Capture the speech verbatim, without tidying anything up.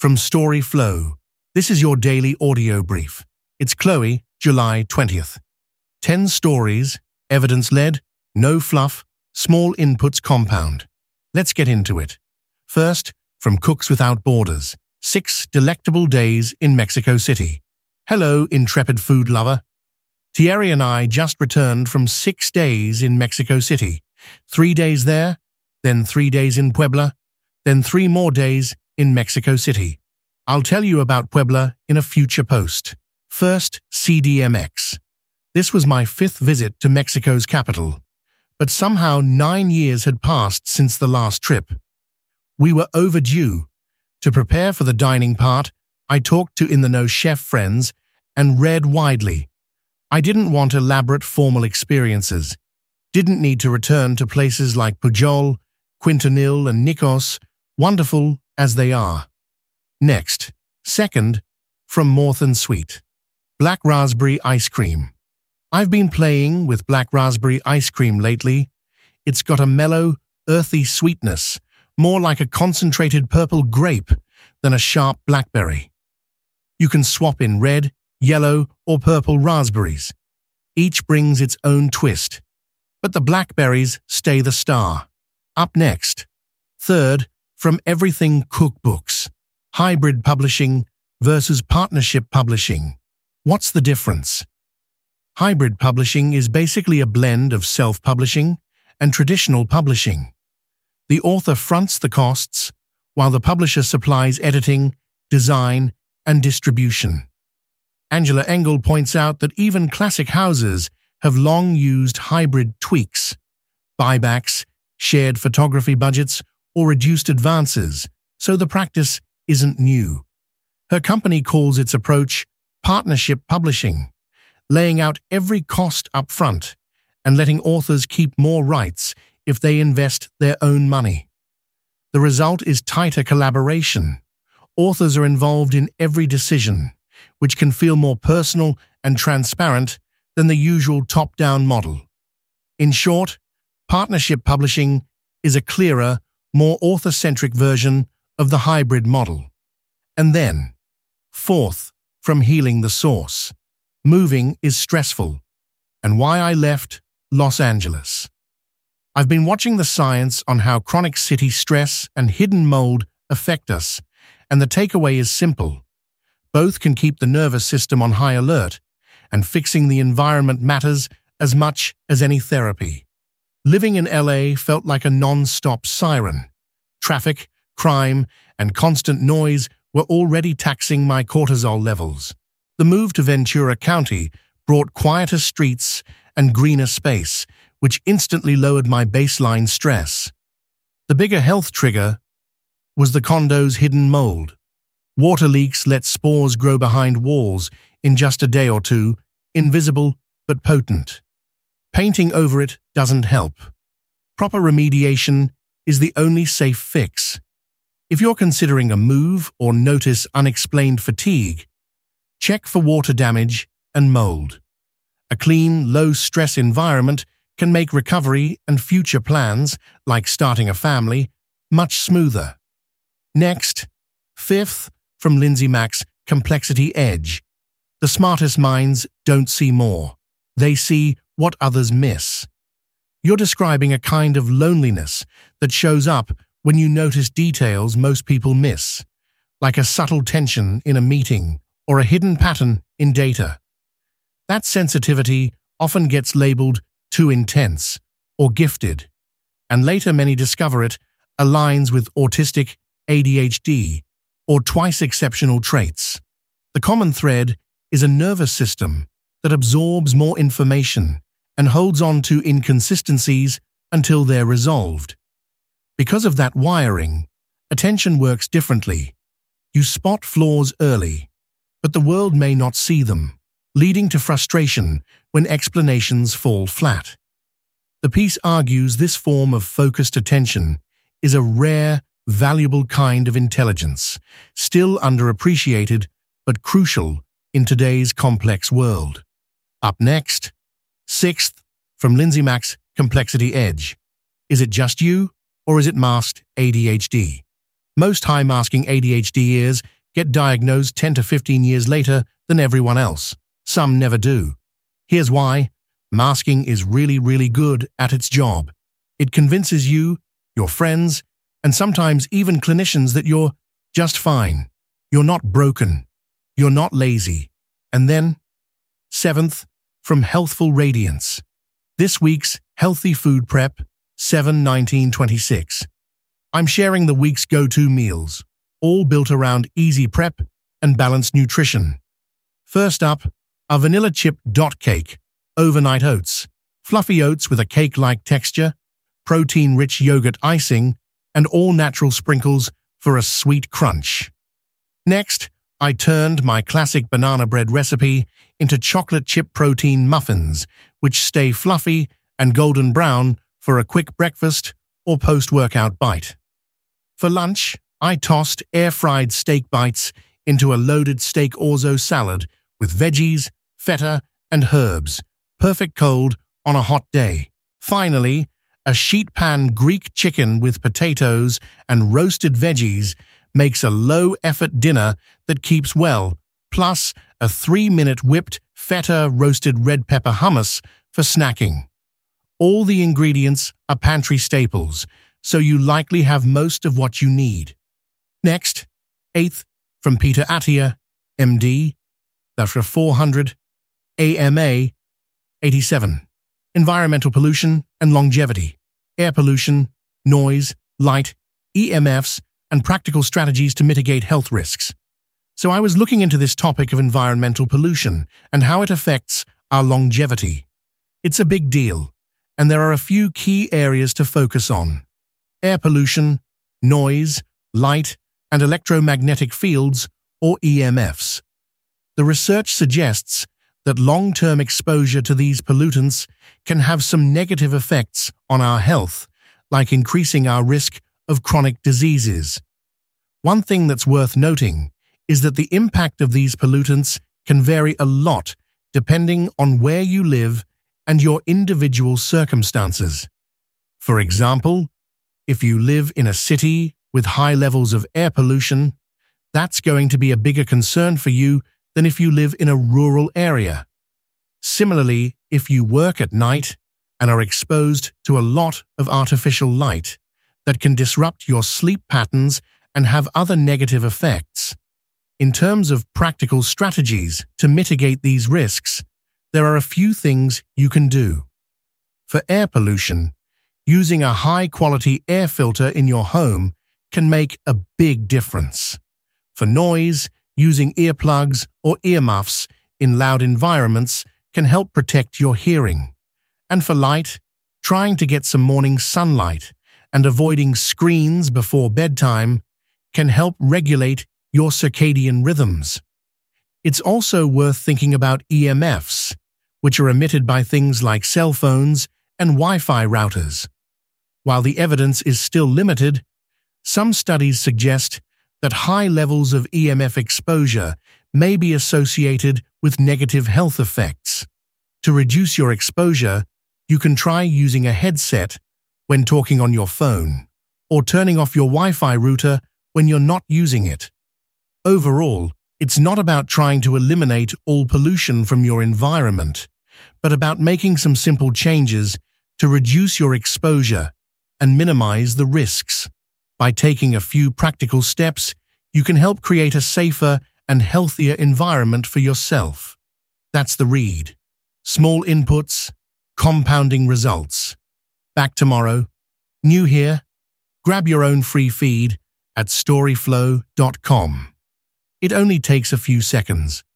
From Story Flow, this is your daily audio brief. It's Chloe, July twentieth. ten stories, evidence-led, no fluff, small inputs compound. Let's get into it. First, from Cooks Without Borders, six delectable days in Mexico City. Hello, intrepid food lover. Thierry and I just returned from six days in Mexico City. Three days there, then three days in Puebla, then three more days in Mexico City. I'll tell you about Puebla in a future post. First, C D M X. This was my fifth visit to Mexico's capital, but somehow nine years had passed since the last trip. We were overdue. To prepare for the dining part, I talked to in-the-know chef friends and read widely. I didn't want elaborate formal experiences, didn't need to return to places like Pujol, Quintonil and Nikos, wonderful as they are. Next, second, from More Than Sweet. Black Raspberry Ice Cream. I've been playing with black raspberry ice cream lately. It's got a mellow, earthy sweetness, more like a concentrated purple grape than a sharp blackberry. You can swap in red, yellow, or purple raspberries. Each brings its own twist, but the blackberries stay the star. Up next, third, from Everything Cookbooks. Hybrid publishing versus partnership publishing. What's the difference? Hybrid publishing is basically a blend of self-publishing and traditional publishing. The author fronts the costs, while the publisher supplies editing, design, and distribution. Angela Engel points out that even classic houses have long used hybrid tweaks, buybacks, shared photography budgets, or reduced advances, so the practice isn't new. Her company calls its approach partnership publishing, laying out every cost up front and letting authors keep more rights if they invest their own money. The result is tighter collaboration. Authors are involved in every decision, which can feel more personal and transparent than the usual top-down model. In short, partnership publishing is a clearer, more author-centric version of the hybrid model. And then, fourth, from Healing the Source. Moving is stressful, and why I left Los Angeles. I've been watching the science on how chronic city stress and hidden mold affect us, and the takeaway is simple. Both can keep the nervous system on high alert, and fixing the environment matters as much as any therapy. Living in L A felt like a non-stop siren. Traffic, crime, and constant noise were already taxing my cortisol levels. The move to Ventura County brought quieter streets and greener space, which instantly lowered my baseline stress. The bigger health trigger was the condo's hidden mold. Water leaks let spores grow behind walls in just a day or two, invisible but potent. Painting over it doesn't help. Proper remediation is the only safe fix. If you're considering a move or notice unexplained fatigue, check for water damage and mold. A clean, low-stress environment can make recovery and future plans, like starting a family, much smoother. Next, fifth, from Lindsay Mack's Complexity Edge. The smartest minds don't see more. They see what others miss. You're describing a kind of loneliness that shows up when you notice details most people miss, like a subtle tension in a meeting or a hidden pattern in data. That sensitivity often gets labeled too intense or gifted, and later many discover it aligns with autistic, A D H D, or twice exceptional traits. The common thread is a nervous system that absorbs more information and holds on to inconsistencies until they're resolved. Because of that wiring, attention works differently. You spot flaws early, but the world may not see them, leading to frustration when explanations fall flat. The piece argues this form of focused attention is a rare, valuable kind of intelligence, still underappreciated but crucial in today's complex world. Up next, sixth, from Lindsay Mack's Complexity Edge. Is it just you, or is it masked A D H D? Most high-masking A D H D ears get diagnosed ten to fifteen years later than everyone else. Some never do. Here's why. Masking is really, really good at its job. It convinces you, your friends, and sometimes even clinicians that you're just fine. You're not broken. You're not lazy. And then, seventh, from Healthful Radiance. This week's Healthy Food Prep, seven nineteen twenty-six. I'm sharing the week's go-to meals, all built around easy prep and balanced nutrition. First up, a vanilla chip dot cake, overnight oats, fluffy oats with a cake-like texture, protein-rich yogurt icing, and all-natural sprinkles for a sweet crunch. Next, I turned my classic banana bread recipe into chocolate chip protein muffins, which stay fluffy and golden brown for a quick breakfast or post-workout bite. For lunch, I tossed air-fried steak bites into a loaded steak orzo salad with veggies, feta, and herbs, perfect cold on a hot day. Finally, a sheet pan Greek chicken with potatoes and roasted veggies makes a low-effort dinner that keeps well, plus a three-minute whipped feta roasted red pepper hummus for snacking. All the ingredients are pantry staples, so you likely have most of what you need. Next, eighth, from Peter Attia, M D, that's four hundred, A M A, eighty-seven. Environmental pollution and longevity, air pollution, noise, light, E M Fs, and practical strategies to mitigate health risks. So I was looking into this topic of environmental pollution and how it affects our longevity. It's a big deal, and there are a few key areas to focus on. Air pollution, noise, light, and electromagnetic fields, or E M Fs. The research suggests that long-term exposure to these pollutants can have some negative effects on our health, like increasing our risk of chronic diseases. One thing that's worth noting is that the impact of these pollutants can vary a lot depending on where you live and your individual circumstances. For example, if you live in a city with high levels of air pollution, that's going to be a bigger concern for you than if you live in a rural area. Similarly, if you work at night and are exposed to a lot of artificial light that can disrupt your sleep patterns and have other negative effects. In terms of practical strategies to mitigate these risks, there are a few things you can do. For air pollution, using a high-quality air filter in your home can make a big difference. For noise, using earplugs or earmuffs in loud environments can help protect your hearing. And for light, trying to get some morning sunlight and avoiding screens before bedtime can help regulate your circadian rhythms. It's also worth thinking about E M Fs, which are emitted by things like cell phones and Wi-Fi routers. While the evidence is still limited, some studies suggest that high levels of E M F exposure may be associated with negative health effects. To reduce your exposure, you can try using a headset when talking on your phone, or turning off your Wi-Fi router when you're not using it. Overall, it's not about trying to eliminate all pollution from your environment, but about making some simple changes to reduce your exposure and minimize the risks. By taking a few practical steps, you can help create a safer and healthier environment for yourself. That's the read. Small inputs, compounding results. Back tomorrow. New here? Grab your own free feed at storyflow dot com. It only takes a few seconds.